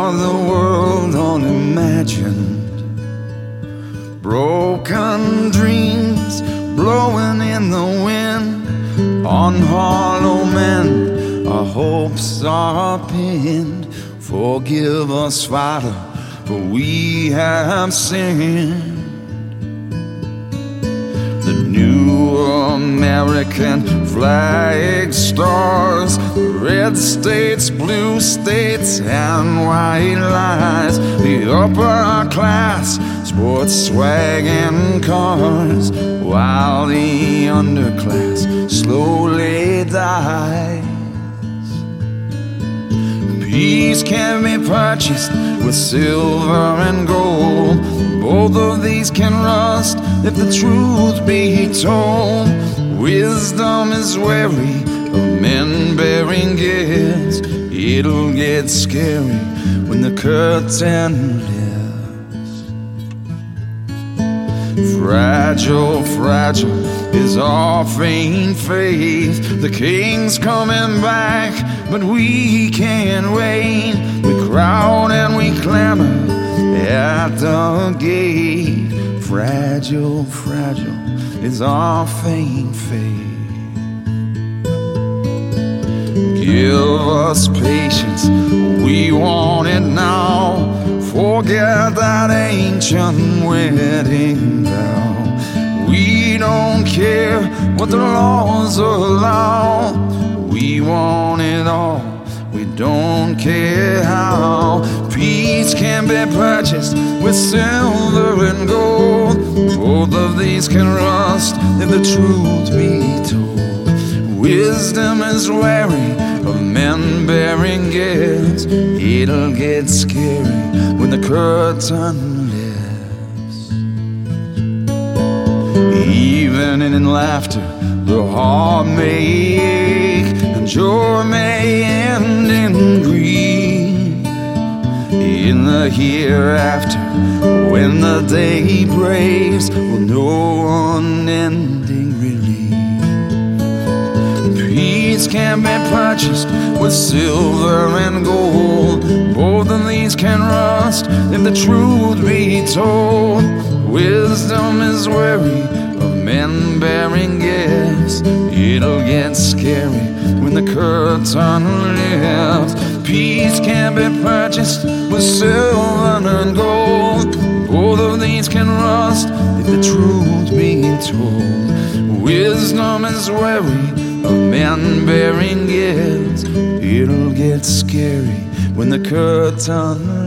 for the world unimagined. Broken dreams blowing in the wind. On hollow men our hopes are pinned. Forgive us, Father, for we have sinned. The new American flag stars, red states, blue states, and white lies. The upper class sports swag and cars, while the underclass slowly dies. Peace can be purchased with silver and gold. Both of these can rust if the truth be told. Wisdom is wary of men bearing gifts. It'll get scary when the curtain lifts. Fragile, fragile is our faint faith. The king's coming back, but we can't wait. We crowd and we clamor at the gate. Fragile, fragile is our faint faith. Give us patience, we want it now. Forget that ancient wedding vow. We don't care what the laws allow. We want it all, we don't care how. Peace can be purchased with silver and gold. Both of these can rust if the truth be told. Wisdom is wary of men bearing gifts. It'll get scary when the curtain lifts. Even in laughter the heart may ache, and joy may end in grief. In the hereafter, when the day breaks, we'll know unending relief. Peace can be purchased with silver and gold. Both of these can rust if the truth be told. Wisdom is wary of men bearing gifts. It'll get scary when the curtain lifts. Peace can be purchased with silver and gold. Both of these can rust if the truth be told. Wisdom is wary of men bearing gifts. It'll get scary when the curtain